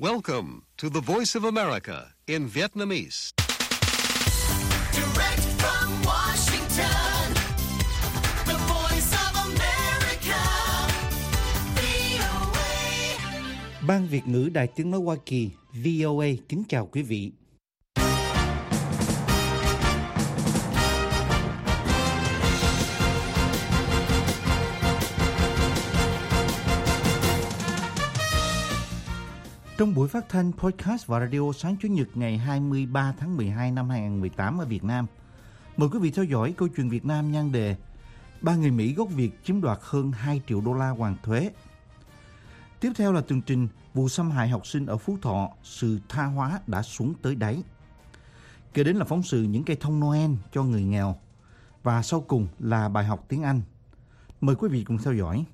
Welcome to the Voice of America in Vietnamese. Direct from Washington, the Voice of America, VOA. Ban Việt ngữ Đài Tiếng nói Hoa Kỳ, VOA kính chào quý vị. Trong buổi phát thanh podcast và radio sáng Chủ nhật ngày 23 tháng 12 năm 2018 ở Việt Nam, mời quý vị theo dõi câu chuyện Việt Nam nhan đề 3 người Mỹ gốc Việt chiếm đoạt hơn 2 triệu đô la hoàn thuế. Tiếp theo là tường trình vụ xâm hại học sinh ở Phú Thọ, sự tha hóa đã xuống tới đáy. Kế đến là phóng sự những cây thông Noel cho người nghèo. Và sau cùng là bài học tiếng Anh. Mời quý vị cùng theo dõi.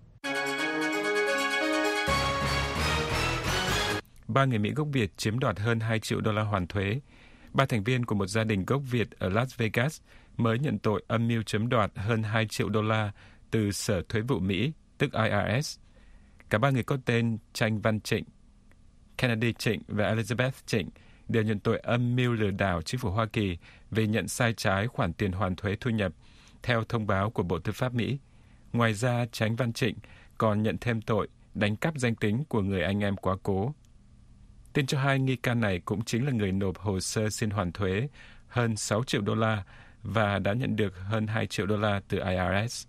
3 người Mỹ gốc Việt chiếm đoạt hơn 2 triệu đô la hoàn thuế. 3 thành viên của một gia đình gốc Việt ở Las Vegas mới nhận tội âm mưu chiếm đoạt hơn 2 triệu đô la từ Sở Thuế vụ Mỹ, tức IRS. Cả 3 người có tên Chanh Văn Trịnh, Kennedy Trịnh và Elizabeth Trịnh đều nhận tội âm mưu lừa đảo chính phủ Hoa Kỳ về nhận sai trái khoản tiền hoàn thuế thu nhập, theo thông báo của Bộ Tư pháp Mỹ. Ngoài ra, Chanh Văn Trịnh còn nhận thêm tội đánh cắp danh tính của người anh em quá cố. Tên cho hai nghi can này cũng chính là người nộp hồ sơ xin hoàn thuế hơn 6 triệu đô la và đã nhận được hơn 2 triệu đô la từ IRS.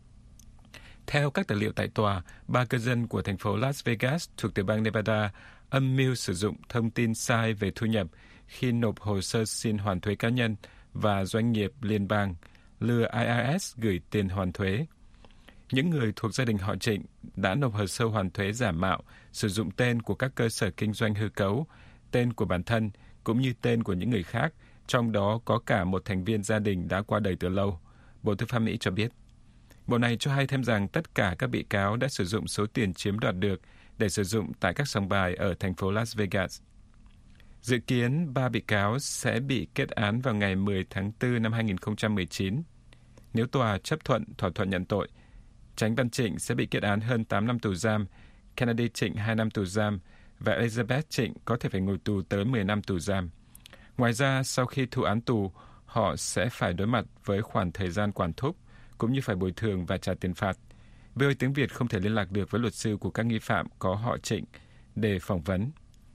Theo các tài liệu tại tòa, 3 cư dân của thành phố Las Vegas thuộc tiểu bang Nevada âm mưu sử dụng thông tin sai về thu nhập khi nộp hồ sơ xin hoàn thuế cá nhân và doanh nghiệp liên bang, lừa IRS gửi tiền hoàn thuế. Những người thuộc gia đình họ Trịnh đã nộp hồ sơ hoàn thuế giả mạo, sử dụng tên của các cơ sở kinh doanh hư cấu, tên của bản thân, cũng như tên của những người khác, trong đó có cả một thành viên gia đình đã qua đời từ lâu, Bộ Tư pháp Mỹ cho biết. Bộ này cho hay thêm rằng tất cả các bị cáo đã sử dụng số tiền chiếm đoạt được để sử dụng tại các sòng bài ở thành phố Las Vegas. Dự kiến 3 bị cáo sẽ bị kết án vào ngày 10 tháng 4 năm 2019. Nếu tòa chấp thuận thỏa thuận nhận tội, Chanh Văn Trịnh sẽ bị kết án hơn 8 năm tù giam, Kennedy Trịnh 2 năm tù giam và Elizabeth Trịnh có thể phải ngồi tù tới 10 năm tù giam. Ngoài ra, sau khi thụ án tù, họ sẽ phải đối mặt với khoảng thời gian quản thúc, cũng như phải bồi thường và trả tiền phạt. VOA tiếng Việt không thể liên lạc được với luật sư của các nghi phạm có họ Trịnh để phỏng vấn.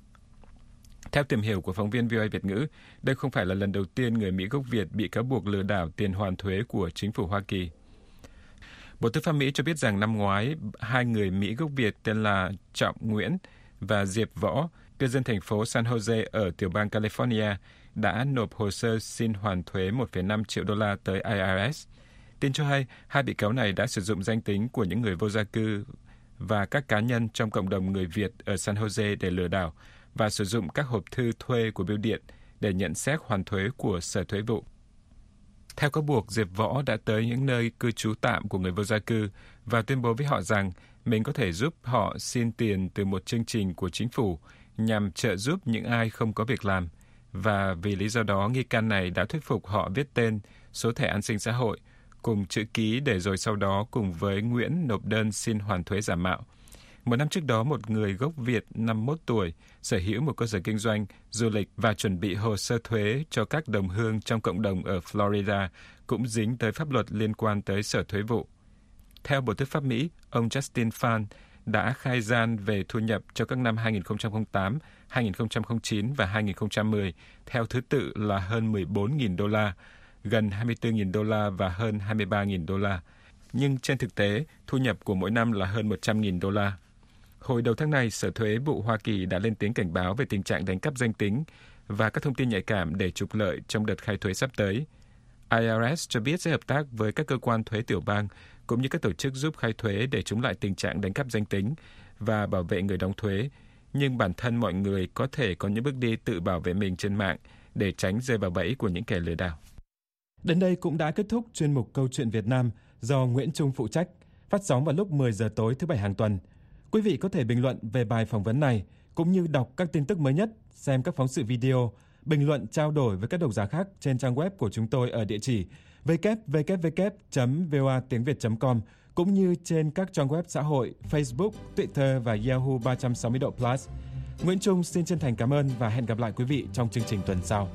Theo tìm hiểu của phóng viên VOA Việt ngữ, đây không phải là lần đầu tiên người Mỹ gốc Việt bị cáo buộc lừa đảo tiền hoàn thuế của chính phủ Hoa Kỳ. Bộ Tư pháp Mỹ cho biết rằng năm ngoái, 2 người Mỹ gốc Việt tên là Trọng Nguyễn và Diệp Võ, cư dân thành phố San Jose ở tiểu bang California, đã nộp hồ sơ xin hoàn thuế 1,5 triệu đô la tới IRS. Tin cho hay, 2 bị cáo này đã sử dụng danh tính của những người vô gia cư và các cá nhân trong cộng đồng người Việt ở San Jose để lừa đảo và sử dụng các hộp thư thuê của bưu điện để nhận xét hoàn thuế của Sở Thuế vụ. Theo cáo buộc, Diệp Võ đã tới những nơi cư trú tạm của người vô gia cư và tuyên bố với họ rằng mình có thể giúp họ xin tiền từ một chương trình của chính phủ nhằm trợ giúp những ai không có việc làm. Và vì lý do đó, nghi can này đã thuyết phục họ viết tên, số thẻ an sinh xã hội, cùng chữ ký để rồi sau đó cùng với Nguyễn nộp đơn xin hoàn thuế giả mạo. Một năm trước đó, một người gốc Việt 51 tuổi sở hữu một cơ sở kinh doanh, du lịch và chuẩn bị hồ sơ thuế cho các đồng hương trong cộng đồng ở Florida cũng dính tới pháp luật liên quan tới Sở Thuế vụ. Theo Bộ Tư pháp Mỹ, ông Justin Phan đã khai gian về thu nhập cho các năm 2008, 2009 và 2010 theo thứ tự là hơn 14.000 đô la, gần 24.000 đô la và hơn 23.000 đô la. Nhưng trên thực tế, thu nhập của mỗi năm là hơn 100.000 đô la. Hồi đầu tháng này, Sở Thuế vụ Hoa Kỳ đã lên tiếng cảnh báo về tình trạng đánh cắp danh tính và các thông tin nhạy cảm để trục lợi trong đợt khai thuế sắp tới. IRS cho biết sẽ hợp tác với các cơ quan thuế tiểu bang cũng như các tổ chức giúp khai thuế để chống lại tình trạng đánh cắp danh tính và bảo vệ người đóng thuế. Nhưng bản thân mọi người có thể có những bước đi tự bảo vệ mình trên mạng để tránh rơi vào bẫy của những kẻ lừa đảo. Đến đây cũng đã kết thúc chuyên mục Câu chuyện Việt Nam do Nguyễn Trung phụ trách, phát sóng vào lúc 10 giờ tối thứ Bảy hàng tuần. Quý vị có thể bình luận về bài phỏng vấn này, cũng như đọc các tin tức mới nhất, xem các phóng sự video, bình luận trao đổi với các độc giả khác trên trang web của chúng tôi ở địa chỉ www.voatiengviet.com, cũng như trên các trang web xã hội Facebook, Twitter và Yahoo 360 độ Plus. Nguyễn Trung xin chân thành cảm ơn và hẹn gặp lại quý vị trong chương trình tuần sau.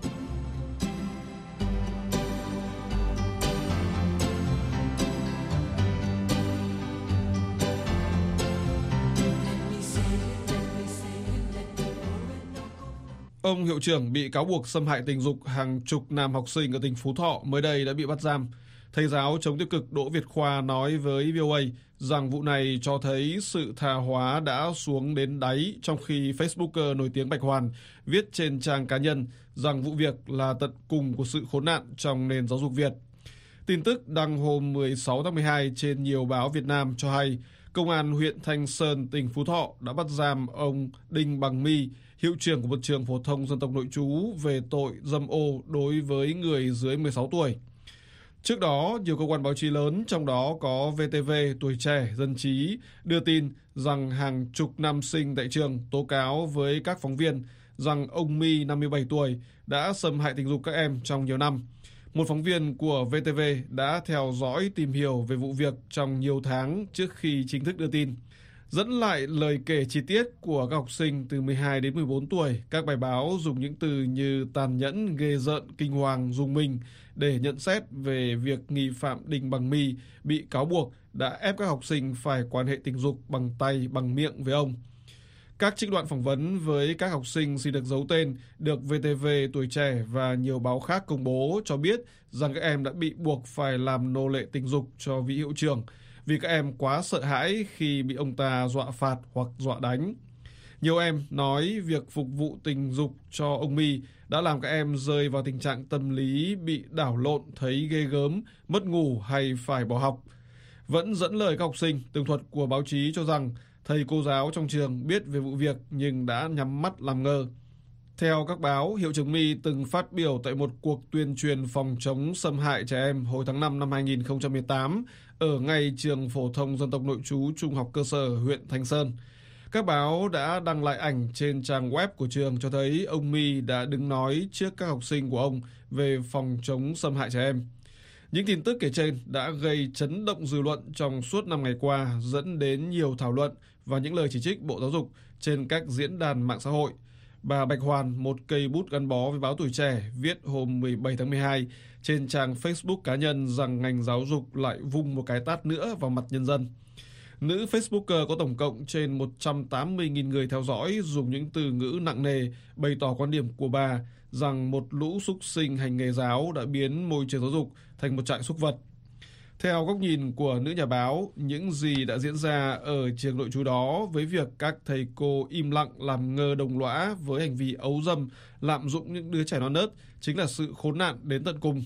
Ông hiệu trưởng bị cáo buộc xâm hại tình dục hàng chục nam học sinh ở tỉnh Phú Thọ mới đây đã bị bắt giam. Thầy giáo chống tiêu cực Đỗ Việt Khoa nói với VOA rằng vụ này cho thấy sự tha hóa đã xuống đến đáy, trong khi Facebooker nổi tiếng Bạch Hoàn viết trên trang cá nhân rằng vụ việc là tận cùng của sự khốn nạn trong nền giáo dục Việt. Tin tức đăng hôm 16 tháng 12 trên nhiều báo Việt Nam cho hay, Công an huyện Thanh Sơn, tỉnh Phú Thọ đã bắt giam ông Đinh Bằng My, hiệu trưởng của một trường phổ thông dân tộc nội trú về tội dâm ô đối với người dưới 16 tuổi. Trước đó, nhiều cơ quan báo chí lớn, trong đó có VTV, Tuổi Trẻ, Dân Trí, đưa tin rằng hàng chục nam sinh tại trường tố cáo với các phóng viên rằng ông My, 57 tuổi, đã xâm hại tình dục các em trong nhiều năm. Một phóng viên của VTV đã theo dõi tìm hiểu về vụ việc trong nhiều tháng trước khi chính thức đưa tin. Dẫn lại lời kể chi tiết của các học sinh từ 12 đến 14 tuổi, các bài báo dùng những từ như tàn nhẫn, ghê rợn, kinh hoàng, rùng mình để nhận xét về việc nghi phạm Đinh Bằng My bị cáo buộc đã ép các học sinh phải quan hệ tình dục bằng tay, bằng miệng với ông. Các trích đoạn phỏng vấn với các học sinh xin được giấu tên được VTV, Tuổi Trẻ và nhiều báo khác công bố cho biết rằng các em đã bị buộc phải làm nô lệ tình dục cho vị hiệu trưởng vì các em quá sợ hãi khi bị ông ta dọa phạt hoặc dọa đánh. Nhiều em nói việc phục vụ tình dục cho ông My đã làm các em rơi vào tình trạng tâm lý bị đảo lộn, thấy ghê gớm, mất ngủ hay phải bỏ học. Vẫn dẫn lời các học sinh, tường thuật của báo chí cho rằng thầy cô giáo trong trường biết về vụ việc nhưng đã nhắm mắt làm ngơ. Theo các báo, hiệu trưởng My từng phát biểu tại một cuộc tuyên truyền phòng chống xâm hại trẻ em hồi tháng 5 năm 2018 ở ngay trường phổ thông dân tộc nội trú trung học cơ sở huyện Thanh Sơn. Các báo đã đăng lại ảnh trên trang web của trường cho thấy ông My đã đứng nói trước các học sinh của ông về phòng chống xâm hại trẻ em. Những tin tức kể trên đã gây chấn động dư luận trong suốt 5 ngày qua, dẫn đến nhiều thảo luận và những lời chỉ trích Bộ Giáo dục trên các diễn đàn mạng xã hội. Bà Bạch Hoàn, một cây bút gắn bó với báo Tuổi Trẻ, viết hôm 17 tháng 12 trên trang Facebook cá nhân rằng ngành giáo dục lại vung một cái tát nữa vào mặt nhân dân. Nữ Facebooker có tổng cộng trên 180.000 người theo dõi dùng những từ ngữ nặng nề bày tỏ quan điểm của bà rằng một lũ súc sinh hành nghề giáo đã biến môi trường giáo dục thành một trại súc vật. Theo góc nhìn của nữ nhà báo, những gì đã diễn ra ở trường nội trú đó với việc các thầy cô im lặng làm ngơ đồng lõa với hành vi ấu dâm, lạm dụng những đứa trẻ non nớt chính là sự khốn nạn đến tận cùng.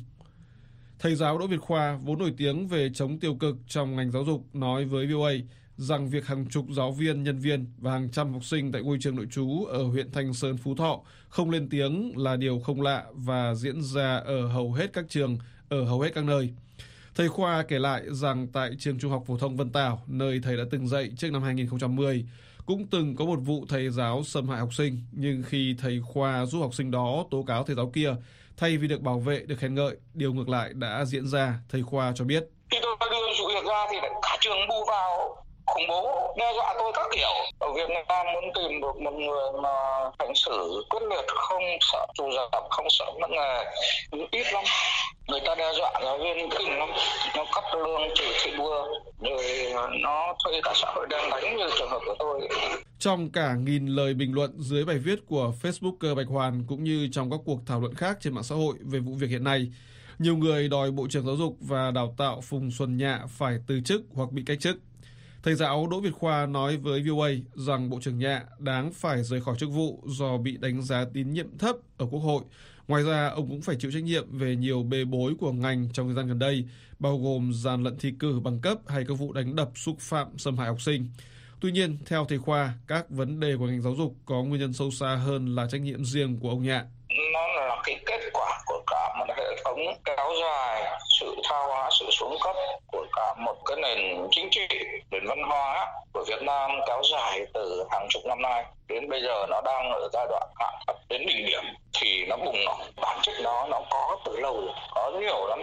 Thầy giáo Đỗ Việt Khoa, vốn nổi tiếng về chống tiêu cực trong ngành giáo dục, nói với VOA rằng việc hàng chục giáo viên, nhân viên và hàng trăm học sinh tại ngôi trường nội trú ở huyện Thanh Sơn, Phú Thọ không lên tiếng là điều không lạ và diễn ra ở hầu hết các trường, ở hầu hết các nơi. Thầy Khoa kể lại rằng tại trường trung học phổ thông Vân Tảo, nơi thầy đã từng dạy trước năm 2010, cũng từng có một vụ thầy giáo xâm hại học sinh, nhưng khi thầy Khoa giúp học sinh đó tố cáo thầy giáo kia, thay vì được bảo vệ, được khen ngợi, điều ngược lại đã diễn ra, thầy Khoa cho biết. Khi tôi đưa vụ việc ra thì cả trường bu vào khủng bố, đe dọa tôi các kiểu. Ở Việt Nam muốn tìm được một người mà hành xử quyết liệt, không sợ trù dập, không sợ mất nghề, ít lắm. Người ta đe dọa giáo viên kinh lắm, nó cắt lương, chửi thị đua, rồi nó thuê cả xã hội đen đánh như trường hợp của tôi. Trong cả nghìn lời bình luận dưới bài viết của Facebooker Bạch Hoàn cũng như trong các cuộc thảo luận khác trên mạng xã hội về vụ việc hiện nay, nhiều người đòi Bộ trưởng Giáo dục và Đào tạo Phùng Xuân Nhạ phải từ chức hoặc bị cách chức. Thầy giáo Đỗ Việt Khoa nói với VOA rằng Bộ trưởng Nhạ đáng phải rời khỏi chức vụ do bị đánh giá tín nhiệm thấp ở Quốc hội. Ngoài ra, ông cũng phải chịu trách nhiệm về nhiều bê bối của ngành trong thời gian gần đây, bao gồm gian lận thi cử bằng cấp hay các vụ đánh đập, xúc phạm, xâm hại học sinh. Tuy nhiên, theo thầy Khoa, các vấn đề của ngành giáo dục có nguyên nhân sâu xa hơn là trách nhiệm riêng của ông Nhạ. Nó là cái kết quả của cả một hệ thống kéo dài, sự tha hóa, sự xuống cấp của cả một cái nền chính trị, nền văn hóa của Việt Nam kéo dài từ hàng chục năm nay. Đến bây giờ nó đang ở giai đoạn hạ thấp đến đỉnh điểm thì nó bùng nổ. Bản chất nó có từ lâu rồi, có nhiều lắm rồi.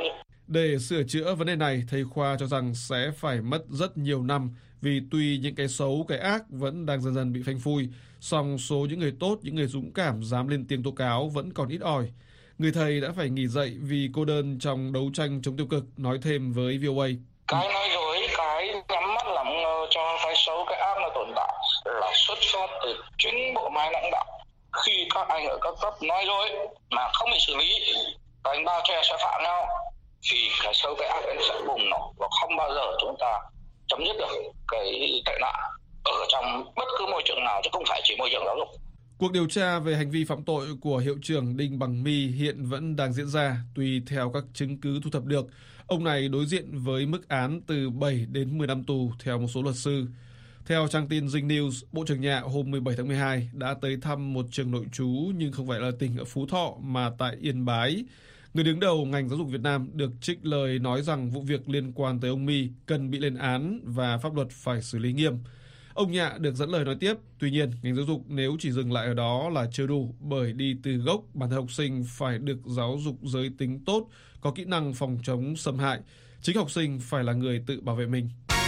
Để sửa chữa vấn đề này, thầy Khoa cho rằng sẽ phải mất rất nhiều năm vì tuy những cái xấu, cái ác vẫn đang dần dần bị phanh phui, song số những người tốt, những người dũng cảm dám lên tiếng tố cáo vẫn còn ít ỏi. Người thầy đã phải nghỉ dạy vì cô đơn trong đấu tranh chống tiêu cực, nói thêm với VOA. Cái nói dối, cái nhắm mắt làm ngơ cho cái xấu, cái ác nó tồn tại là xuất phát từ chính bộ máy lãnh đạo. Khi các anh ở các cấp nói dối mà không bị xử lý, các anh bao che sẽ phạm nhau, thì cái xấu, cái ác sẽ bùng nổ và không bao giờ chúng ta chấm dứt được cái tệ nạn ở trong bất cứ môi trường nào, chứ không phải chỉ môi trường giáo dục. Cuộc điều tra về hành vi phạm tội của hiệu trưởng Đinh Bằng My hiện vẫn đang diễn ra. Tùy theo các chứng cứ thu thập được, ông này đối diện với mức án từ 7 đến 10 năm tù theo một số luật sư. Theo trang tin Dinh News, Bộ trưởng Nhạ hôm 17 tháng 12 đã tới thăm một trường nội trú nhưng không phải là tỉnh ở Phú Thọ mà tại Yên Bái. Người đứng đầu ngành giáo dục Việt Nam được trích lời nói rằng vụ việc liên quan tới ông My cần bị lên án và pháp luật phải xử lý nghiêm. Ông Nhạ được dẫn lời nói tiếp, tuy nhiên ngành giáo dục nếu chỉ dừng lại ở đó là chưa đủ, bởi đi từ gốc bản thân học sinh phải được giáo dục giới tính tốt, có kỹ năng phòng chống xâm hại. Chính học sinh phải là người tự bảo vệ mình.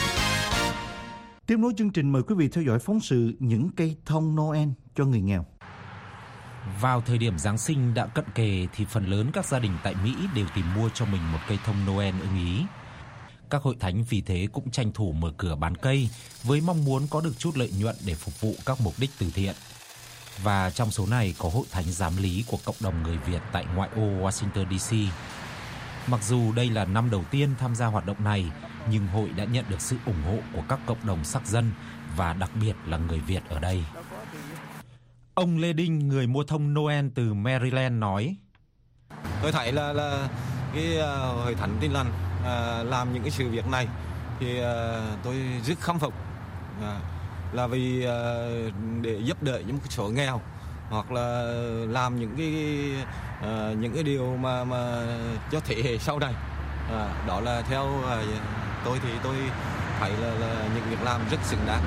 Tiếp nối chương trình, mời quý vị theo dõi phóng sự những cây thông Noel cho người nghèo. Vào thời điểm Giáng sinh đã cận kề thì phần lớn các gia đình tại Mỹ đều tìm mua cho mình một cây thông Noel ưng ý. Các hội thánh vì thế cũng tranh thủ mở cửa bán cây với mong muốn có được chút lợi nhuận để phục vụ các mục đích từ thiện. Và trong số này có hội thánh giám lý của cộng đồng người Việt tại ngoại ô Washington DC. Mặc dù đây là năm đầu tiên tham gia hoạt động này, nhưng hội đã nhận được sự ủng hộ của các cộng đồng sắc dân và đặc biệt là người Việt ở đây. Ông Lê Đinh, người mua thông Noel từ Maryland nói: Tôi thấy là cái hội thánh Tin Lành làm những cái sự việc này thì tôi rất khâm phục, là vì để giúp đỡ những số nghèo hoặc là làm những cái điều mà cho thế hệ sau này. Đó là theo tôi thì tôi thấy là những việc làm rất xứng đáng.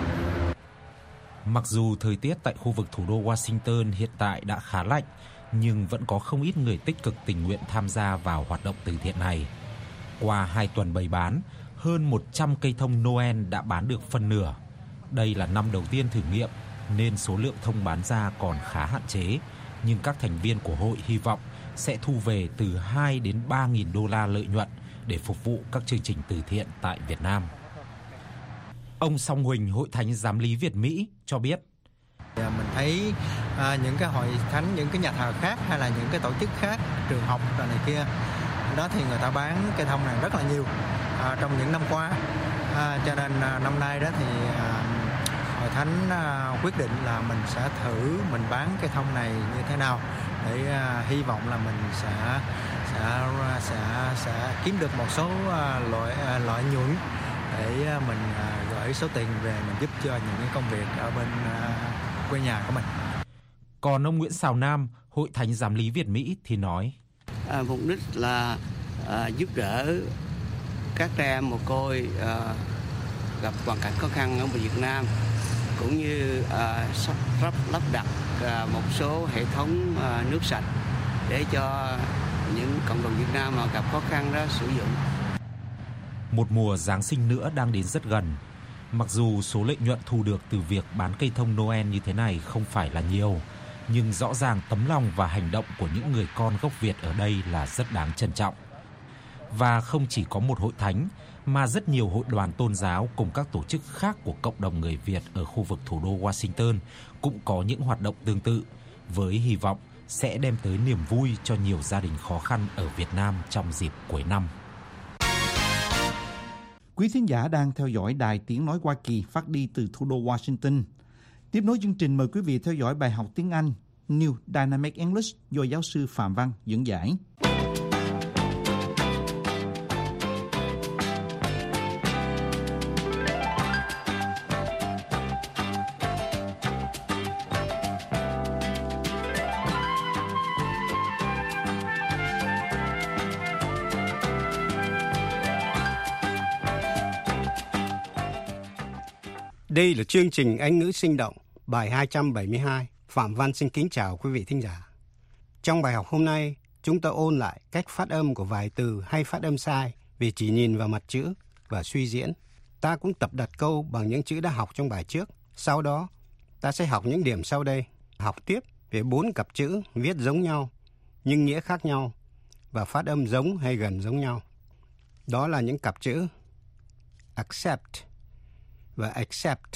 Mặc dù thời tiết tại khu vực thủ đô Washington hiện tại đã khá lạnh, nhưng vẫn có không ít người tích cực tình nguyện tham gia vào hoạt động từ thiện này. Qua 2 tuần bày bán, hơn 100 cây thông Noel đã bán được phân nửa. Đây là năm đầu tiên thử nghiệm nên số lượng thông bán ra còn khá hạn chế, nhưng các thành viên của hội hy vọng sẽ thu về từ 2 đến 3.000 đô la lợi nhuận để phục vụ các chương trình từ thiện tại Việt Nam. Ông Song Huỳnh, Hội Thánh Giám lý Việt Mỹ cho biết: Mình thấy những cái hội thánh, những cái nhà thờ khác hay là những cái tổ chức khác, trường học rồi này kia, đó thì người ta bán cây thông này rất là nhiều trong những năm qua. Cho nên năm nay đó thì hội thánh quyết định là mình sẽ thử mình bán cây thông này như thế nào để hy vọng là mình sẽ kiếm được một số lợi nhuận để mình gửi số tiền về mình giúp cho những cái công việc ở bên quê nhà của mình. Còn ông Nguyễn Sào Nam, Hội Thánh Giám lý Việt Mỹ thì nói: Mục đích là giúp đỡ các trẻ em mồ côi gặp hoàn cảnh khó khăn ở Việt Nam, cũng như lắp đặt một số hệ thống nước sạch để cho những cộng đồng Việt Nam mà gặp khó khăn đó sử dụng. Một mùa Giáng sinh nữa đang đến rất gần. Mặc dù số lợi nhuận thu được từ việc bán cây thông Noel như thế này không phải là nhiều, nhưng rõ ràng tấm lòng và hành động của những người con gốc Việt ở đây là rất đáng trân trọng. Và không chỉ có một hội thánh, mà rất nhiều hội đoàn tôn giáo cùng các tổ chức khác của cộng đồng người Việt ở khu vực thủ đô Washington cũng có những hoạt động tương tự, với hy vọng sẽ đem tới niềm vui cho nhiều gia đình khó khăn ở Việt Nam trong dịp cuối năm. Quý thính giả đang theo dõi Đài Tiếng Nói Hoa Kỳ phát đi từ thủ đô Washington. Tiếp nối chương trình, mời quý vị theo dõi bài học tiếng Anh New Dynamic English do giáo sư Phạm Văn dẫn giải. Đây là chương trình Anh ngữ sinh động, bài 272. Phạm Văn xin kính chào quý vị thính giả. Trong bài học hôm nay, chúng ta ôn lại cách phát âm của vài từ hay phát âm sai vì chỉ nhìn vào mặt chữ và suy diễn. Ta cũng tập đặt câu bằng những chữ đã học trong bài trước. Sau đó, ta sẽ học những điểm sau đây. Học tiếp về 4 cặp chữ viết giống nhau, nhưng nghĩa khác nhau và phát âm giống hay gần giống nhau. Đó là những cặp chữ accept và accept,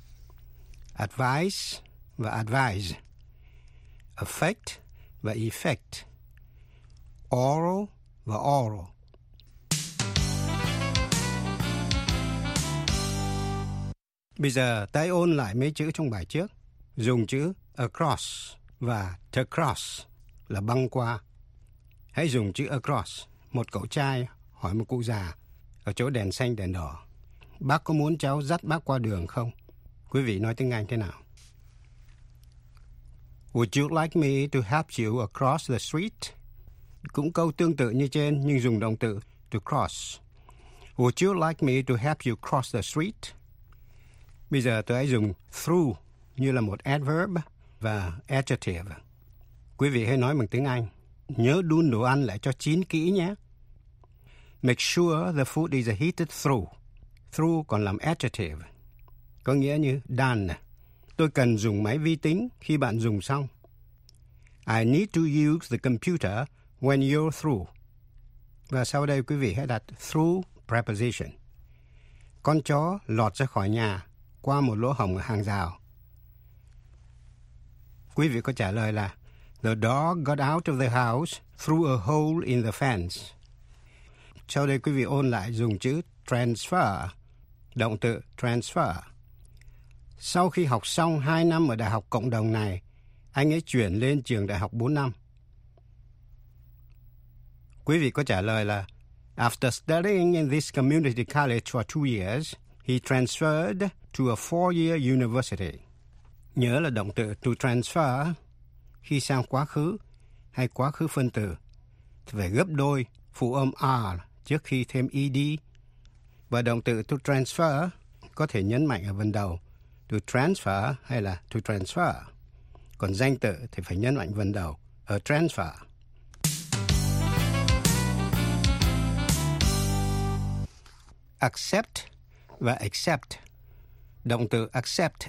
advice và advise, affect và effect, oral và oral. Bây giờ ta ôn lại mấy chữ trong bài trước. Dùng chữ across và to cross là băng qua. Hãy dùng chữ across. Một cậu trai hỏi một cụ già ở chỗ đèn xanh đèn đỏ: bác có muốn cháu dắt bác qua đường không? Quý vị nói tiếng Anh thế nào? Would you like me to help you across the street? Cũng câu tương tự như trên nhưng dùng động từ to cross. Would you like me to help you cross the street? Bây giờ tôi hãy dùng through như là một adverb và adjective. Quý vị hãy nói bằng tiếng Anh. Nhớ đun đồ ăn lại cho chín kỹ nhé. Make sure the food is heated through. Through còn làm adjective, có nghĩa như done. Tôi cần dùng máy vi tính khi bạn dùng xong. I need to use the computer when you're through. Và sau đây quý vị hãy đặt through preposition. Con chó lọt ra khỏi nhà qua một lỗ hổng ở hàng rào. Quý vị có trả lời là The dog got out of the house through a hole in the fence. Sau đây quý vị ôn lại dùng chữ transfer, động từ transfer. Sau khi học xong 2 năm ở đại học cộng đồng này, anh ấy chuyển lên trường đại học 4 năm. Quý vị có trả lời là After studying in this community college for 2 years, he transferred to a 4-year university. Nhớ là động từ to transfer khi sang quá khứ hay quá khứ phân từ thì phải gấp đôi phụ âm R trước khi thêm ed. Và động từ to transfer có thể nhấn mạnh ở phần đầu to transfer hay là to transfer. Còn danh từ thì phải nhấn mạnh phần đầu ở transfer. Accept và accept. Động từ accept,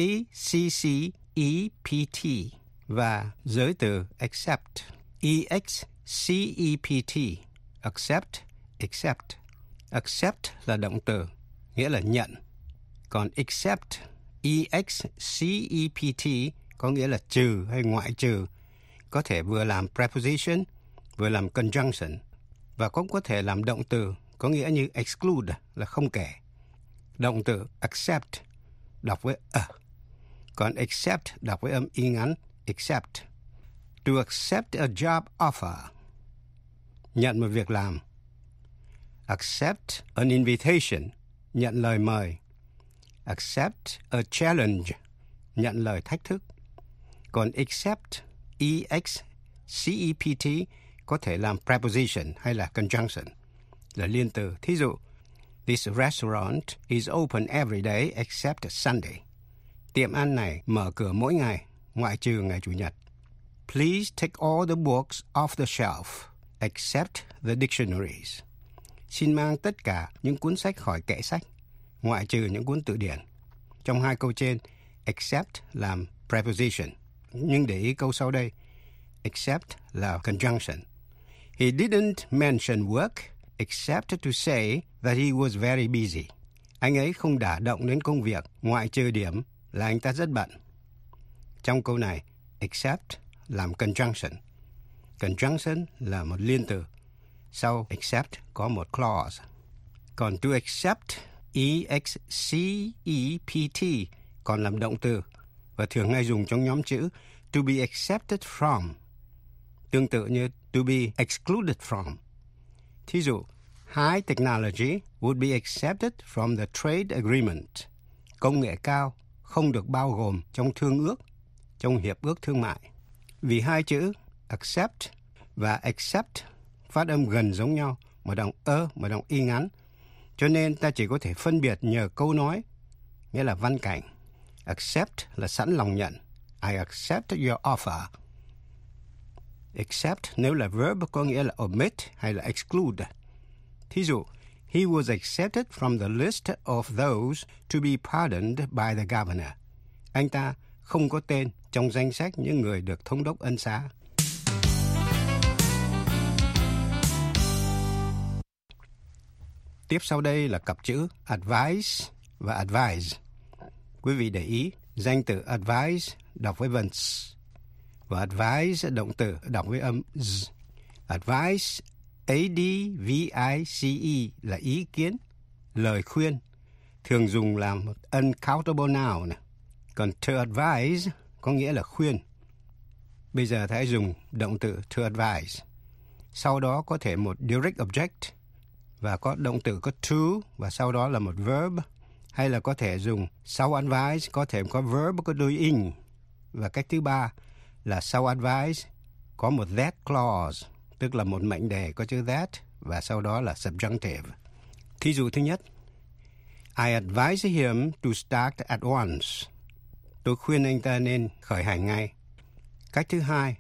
A-C-C-E-P-T và giới từ accept, E-X-C-E-P-T. Accept, accept. Accept là động từ, nghĩa là nhận. Còn accept, E-X-C-E-P-T, có nghĩa là trừ hay ngoại trừ. Có thể vừa làm preposition, vừa làm conjunction. Và cũng có thể làm động từ, có nghĩa như exclude là không kể. Động từ accept đọc với còn accept đọc với âm y ngắn accept. To accept a job offer, nhận một việc làm. Accept an invitation, nhận lời mời. Accept a challenge, nhận lời thách thức. Còn accept, E-X-C-E-P-T, có thể làm preposition hay là conjunction, là liên từ. Thí dụ, This restaurant is open every day except Sunday. Tiệm ăn này mở cửa mỗi ngày, ngoại trừ ngày Chủ nhật. Please take all the books off the shelf, except the dictionaries. Xin mang tất cả những cuốn sách khỏi kệ sách, ngoại trừ những cuốn từ điển. Trong 2 câu trên, except làm preposition. Nhưng để ý câu sau đây, except là conjunction. He didn't mention work except to say that he was very busy. Anh ấy không đả động đến công việc, ngoại trừ điểm là anh ta rất bận. Trong câu này, except làm conjunction. Conjunction là một liên từ. Sau except có một clause. Còn to accept, E-X-C-E-P-T, còn làm động từ và thường hay dùng trong nhóm chữ to be accepted from, tương tự như to be excluded from. Thí dụ, high technology would be accepted from the trade agreement. Công nghệ cao không được bao gồm trong thương ước, trong hiệp ước thương mại. Vì 2 chữ accept và accept phát âm gần giống nhau, một động một động y ngắn, cho nên ta chỉ có thể phân biệt nhờ câu nói, nghĩa là văn cảnh. Accept là sẵn lòng nhận. I accept your offer. Except nếu là verb có nghĩa là omit hay là exclude. Thí dụ, he was accepted from the list of those to be pardoned by the governor. Anh ta không có tên trong danh sách những người được thống đốc ân xá. Tiếp sau đây là cặp chữ advise và advise. Quý vị để ý, danh từ advise đọc với vần s và advise động từ đọc với âm z. Advice, A-D-V-I-C-E là ý kiến, lời khuyên, thường dùng làm một uncountable noun. Còn to advise có nghĩa là khuyên. Bây giờ hãy dùng động từ to advise. Sau đó có thể một direct object và có động từ có to và sau đó là một verb. Hay là có thể dùng sau advise có thể có verb có đuôi ing. Và cách thứ ba là sau advise có một that clause, tức là một mệnh đề có chữ that và sau đó là subjunctive. Thí dụ thứ nhất, I advise him to start at once. Tôi khuyên anh ta nên khởi hành ngay. Cách thứ hai,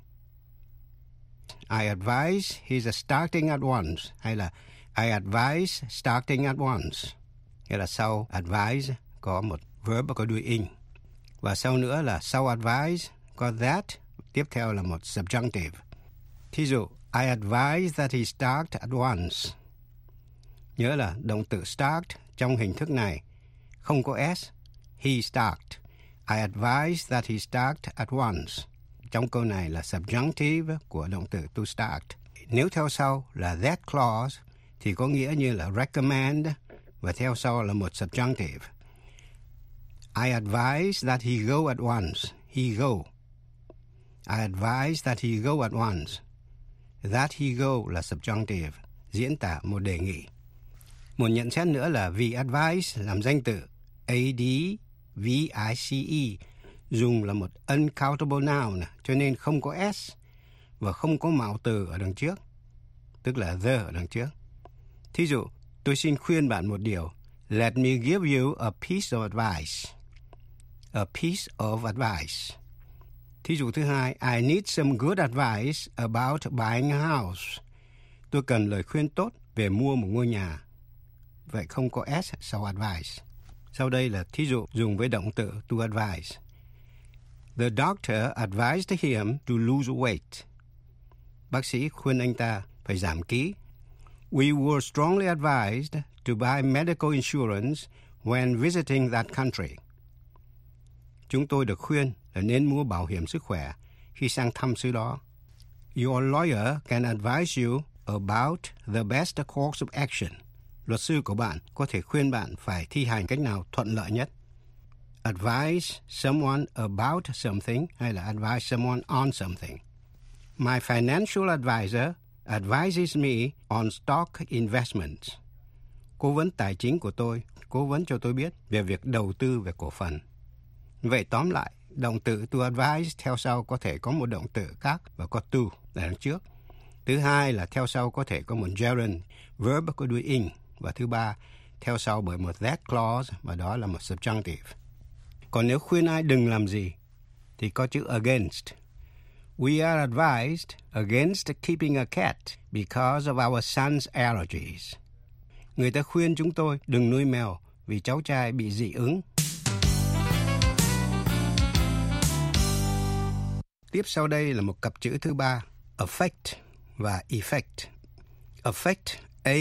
I advise he's starting at once hay là I advise starting at once. Nghĩa là sau advise có một verb có đuôi ing. Và sau nữa là sau advise có that, tiếp theo là một subjunctive. Thí dụ, I advise that he start at once. Nhớ là động từ start trong hình thức này không có s, he start. I advise that he start at once. Trong câu này là subjunctive của động từ to start. Nếu theo sau là that clause thì có nghĩa như là recommend và theo sau là một subjunctive. I advise that he go at once. He go. I advise that he go at once. That he go là subjunctive, diễn tả một đề nghị. Một nhận xét nữa là vì advise làm danh từ A-D-V-I-C-E dùng là một uncountable noun cho nên không có s và không có mạo từ ở đằng trước, tức là the ở đằng trước. Thí dụ, tôi xin khuyên bạn một điều. Let me give you a piece of advice. A piece of advice. Thí dụ thứ hai, I need some good advice about buying a house. Tôi cần lời khuyên tốt về mua một ngôi nhà. Vậy không có s sau advice. Sau đây là thí dụ dùng với động từ to advise. The doctor advised him to lose weight. Bác sĩ khuyên anh ta phải giảm ký. We were strongly advised to buy medical insurance when visiting that country. Chúng tôi được khuyên là nên mua bảo hiểm sức khỏe khi sang thăm xứ đó. Your lawyer can advise you about the best course of action. Luật sư của bạn có thể khuyên bạn phải thi hành cách nào thuận lợi nhất. Advise someone about something hay là advise someone on something. My financial advisor advises me on stock investments. Cố vấn tài chính của tôi cố vấn cho tôi biết về việc đầu tư về cổ phần. Vậy tóm lại, động từ to advise theo sau có thể có một động từ khác và có to ở đằng trước. Thứ hai là theo sau có thể có một gerund, verb có đuôi ing. Và thứ ba, theo sau bởi một that clause và đó là một subjunctive. Còn nếu khuyên ai đừng làm gì thì có chữ against. We are advised against keeping a cat because of our son's allergies. Người ta khuyên chúng tôi đừng nuôi mèo vì cháu trai bị dị ứng. Tiếp sau đây là một cặp chữ thứ ba, affect và effect. Affect,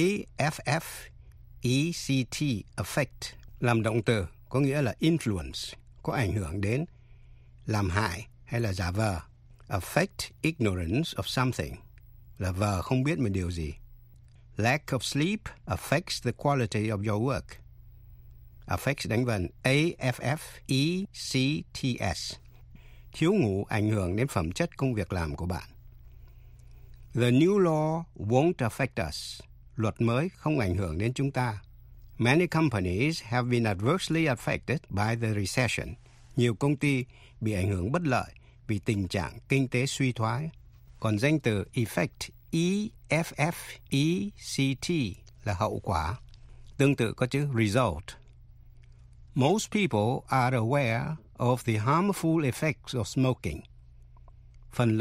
A-F-F-E-C-T, affect, làm động từ có nghĩa là influence, có ảnh hưởng đến, làm hại hay là giả vờ. Affect ignorance of something, là vờ không biết một điều gì. Lack of sleep affects the quality of your work. Affects đánh vần A-F-F-E-C-T-S. Thiếu ngủ ảnh hưởng đến phẩm chất công việc làm của bạn. The new law won't affect us. Luật mới không ảnh hưởng đến chúng ta. Many companies have been adversely affected by the recession. Nhiều công ty bị ảnh hưởng bất lợi vì tình trạng kinh tế suy thoái. Còn danh từ effect, E-F-F-E-C-T, là hậu quả. Tương tự có chữ result. Most people are aware of the harmful effects of smoking. Phần lớn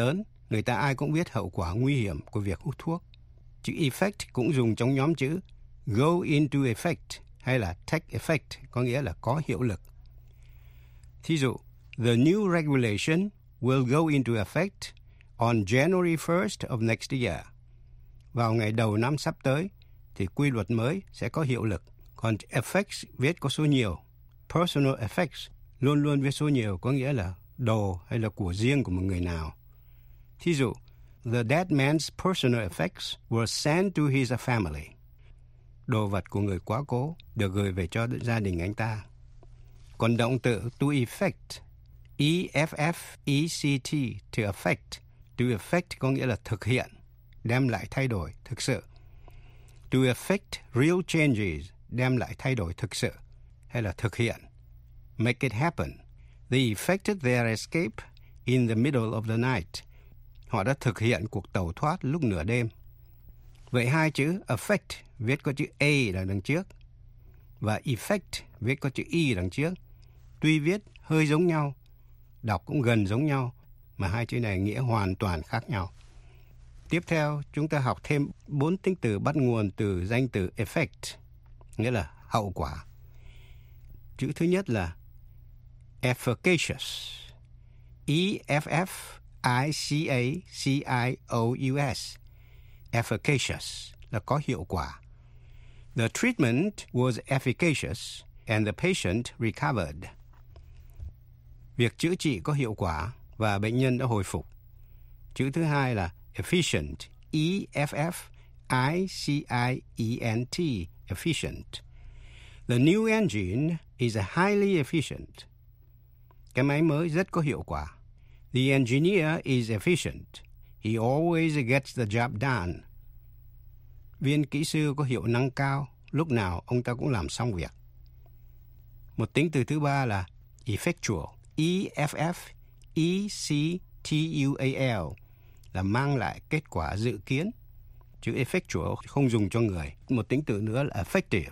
người ta ai cũng biết hậu quả nguy hiểm của việc hút thuốc. Chữ effect cũng dùng trong nhóm chữ go into effect hay là take effect, có nghĩa là có hiệu lực. Thí dụ, the new regulation will go into effect on January 1st of next year. Vào ngày đầu năm sắp tới thì quy luật mới sẽ có hiệu lực. Còn effects viết có số nhiều. Personal effects luôn luôn viết số nhiều, có nghĩa là đồ hay là của riêng của một người nào. Thí dụ, the dead man's personal effects were sent to his family. Đồ vật của người quá cố được gửi về cho gia đình anh ta. Còn động từ to effect, E-F-F-E-C-T, to effect. To effect có nghĩa là thực hiện, đem lại thay đổi thực sự. To effect real changes, đem lại thay đổi thực sự, hay là thực hiện. Make it happen. They effected their escape in the middle of the night. Họ đã thực hiện cuộc tẩu thoát lúc nửa đêm. Vậy hai chữ affect viết có chữ A là đằng trước và effect viết có chữ E đằng trước. Tuy viết hơi giống nhau, đọc cũng gần giống nhau, mà hai chữ này nghĩa hoàn toàn khác nhau. Tiếp theo, chúng ta học thêm 4 tính từ bắt nguồn từ danh từ effect, nghĩa là hậu quả. Chữ thứ nhất là efficacious. E-F-F-I-C-A-C-I-O-U-S. Efficacious là có hiệu quả. The treatment was efficacious and the patient recovered. Việc chữa trị có hiệu quả và bệnh nhân đã hồi phục. Chữ thứ hai là efficient. E-F-F-I-C-I-E-N-T. Efficient. The new engine is highly efficient. Cái máy mới rất có hiệu quả. The engineer is efficient. He always gets the job done. Viên kỹ sư có hiệu năng cao, lúc nào ông ta cũng làm xong việc. Một tính từ thứ ba là effectual. E-F-F-E-C-T-U-A-L là mang lại kết quả dự kiến. Chữ effectual không dùng cho người. Một tính từ nữa là effective.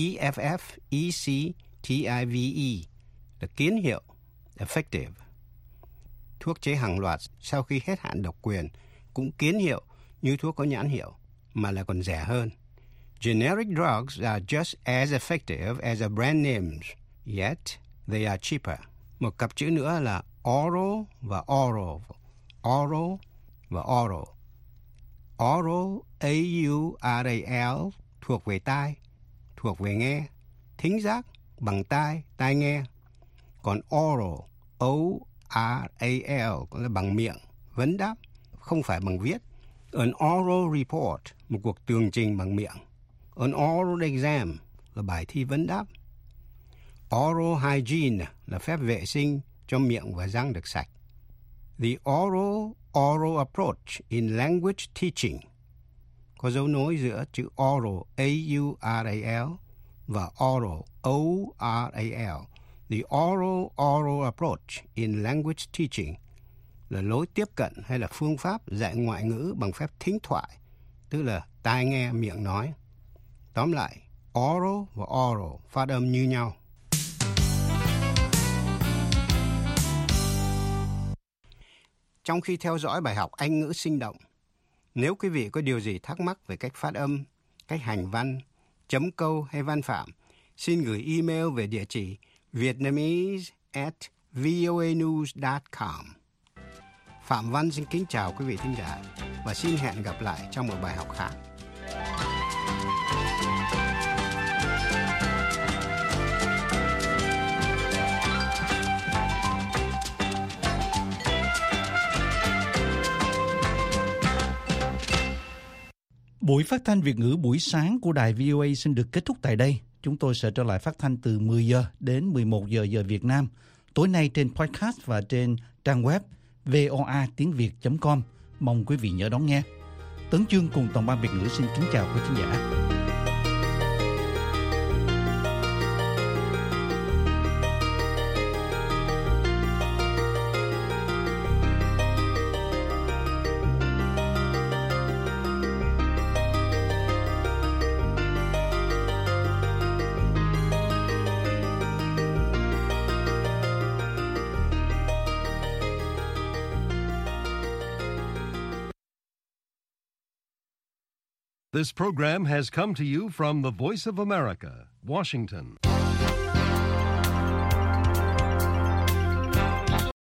E-F-F-E-C-T-I-V-E là kiến hiệu. Effective. Thuốc chế hàng loạt sau khi hết hạn độc quyền cũng kiến hiệu như thuốc có nhãn hiệu, mà là còn rẻ hơn. Generic drugs are just as effective as a brand names, yet they are cheaper. Một cặp chữ nữa là oral và oral. Oral và oral. Oral, A-U-R-A-L, thuộc về tai, thuộc về nghe. Thính giác bằng tai, tai nghe. Còn oral, O-R-A-L, là bằng miệng, vấn đáp, không phải bằng viết. An oral report, một cuộc tường trình bằng miệng. An oral exam là bài thi vấn đáp. Oral hygiene là phép vệ sinh cho miệng và răng được sạch. The oral approach in language teaching. Có dấu nối giữa chữ oral, A-U-R-A-L, và oral, O-R-A-L. The oral approach in language teaching là lối tiếp cận hay là phương pháp dạy ngoại ngữ bằng phép thính thoại, tức là tai nghe miệng nói. Tóm lại, oral và oral phát âm như nhau. Trong khi theo dõi bài học Anh ngữ sinh động, nếu quý vị có điều gì thắc mắc về cách phát âm, cách hành văn, chấm câu hay văn phạm, xin gửi email về địa chỉ vietnamese@voanews.com. Phạm Văn xin kính chào quý vị thính giả và xin hẹn gặp lại trong một bài học khác. Buổi phát thanh Việt ngữ buổi sáng của đài VOA xin được kết thúc tại đây. Chúng tôi sẽ trở lại phát thanh từ 10 giờ đến 11 giờ giờ Việt Nam, tối nay trên podcast và trên trang web voa-tiếng-việt.com. Mong quý vị nhớ đón nghe. Tấn Chương cùng toàn ban Việt ngữ xin kính chào quý khán giả. This program has come to you from the Voice of America, Washington.